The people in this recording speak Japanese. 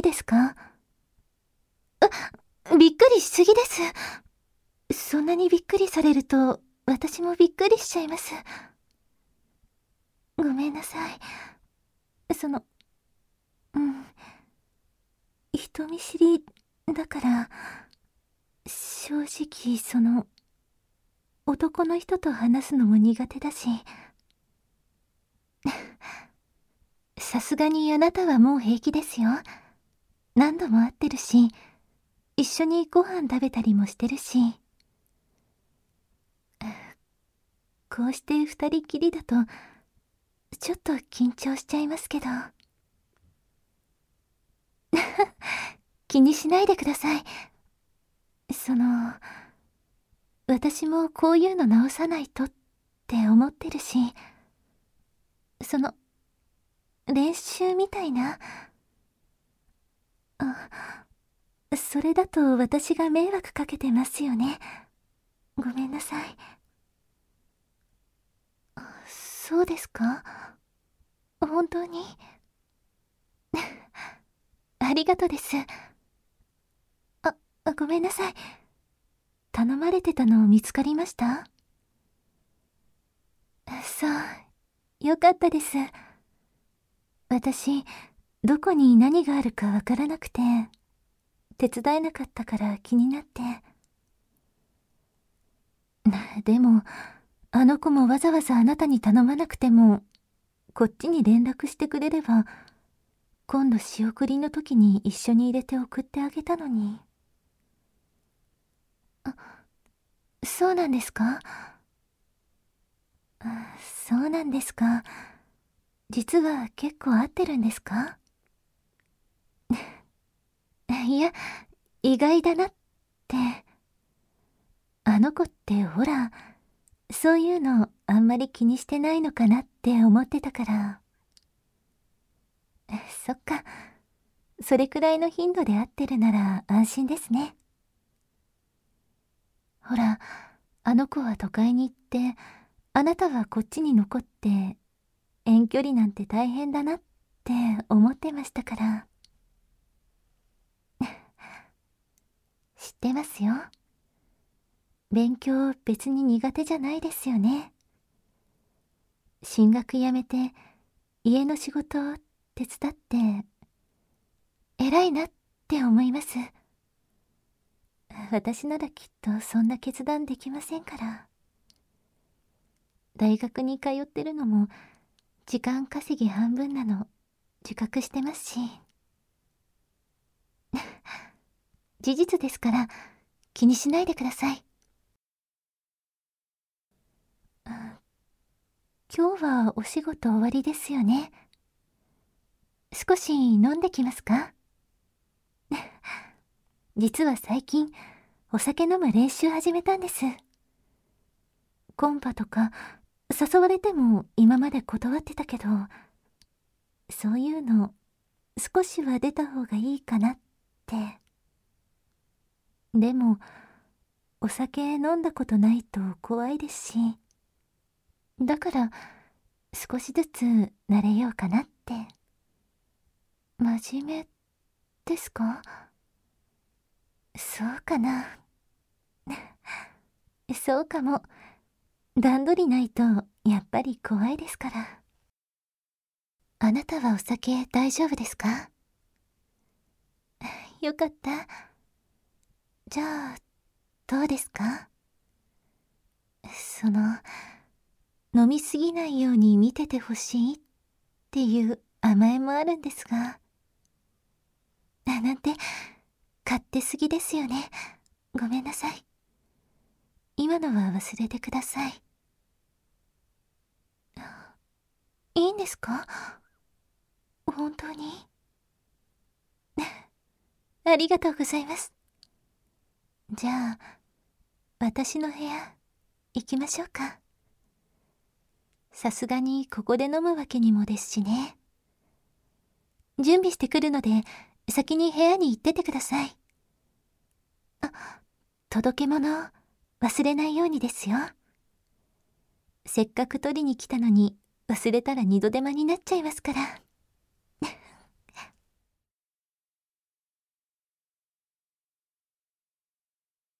いですか？びっくりしすぎです。そんなにびっくりされると、私もびっくりしちゃいます。ごめんなさい。うん。人見知りだから、正直男の人と話すのも苦手だし、さすがにあなたはもう平気ですよ。何度も会ってるし、一緒にご飯食べたりもしてるし。こうして二人きりだと、ちょっと緊張しちゃいますけど。気にしないでください。私もこういうの直さないとって思ってるし、練習みたいな。それだと私が迷惑かけてますよね。ごめんなさい。そうですか？本当に？ありがとうです。ごめんなさい。頼まれてたの見つかりました？そう、よかったです。私、どこに何があるかわからなくて、手伝えなかったから気になって。でも、あの子もわざわざあなたに頼まなくても、こっちに連絡してくれれば、今度仕送りの時に一緒に入れて送ってあげたのに。そうなんですか？そうなんですか。実は結構合ってるんですか？いや、意外だなって。あの子ってほら、そういうのあんまり気にしてないのかなって思ってたから。そっか。それくらいの頻度で会ってるなら安心ですね。ほら、あの子は都会に行って、あなたはこっちに残って、遠距離なんて大変だなって思ってましたから。知ってますよ。勉強別に苦手じゃないですよね。進学やめて家の仕事を手伝って偉いなって思います。私ならきっとそんな決断できませんから。大学に通ってるのも時間稼ぎ半分なの自覚してますし。事実ですから気にしないでください。今日はお仕事終わりですよね。少し飲んできますか？実は最近お酒飲む練習始めたんです。コンパとか誘われても今まで断ってたけど、そういうの少しは出た方がいいかなって。でもお酒飲んだことないと怖いですし、だから少しずつ慣れようかなって。真面目ですか？そうかな。そうかも。段取りないとやっぱり怖いですから。あなたはお酒大丈夫ですか？よかった。じゃあどうですか？飲みすぎないように見ててほしいっていう甘えもあるんですが。なんて勝手すぎですよね。ごめんなさい。今のは忘れてください。いいんですか？本当に？ありがとうございます。じゃあ私の部屋行きましょうか。さすがにここで飲むわけにもですしね。準備してくるので先に部屋に行っててください。届け物忘れないようにですよ。せっかく取りに来たのに忘れたら二度手間になっちゃいますから。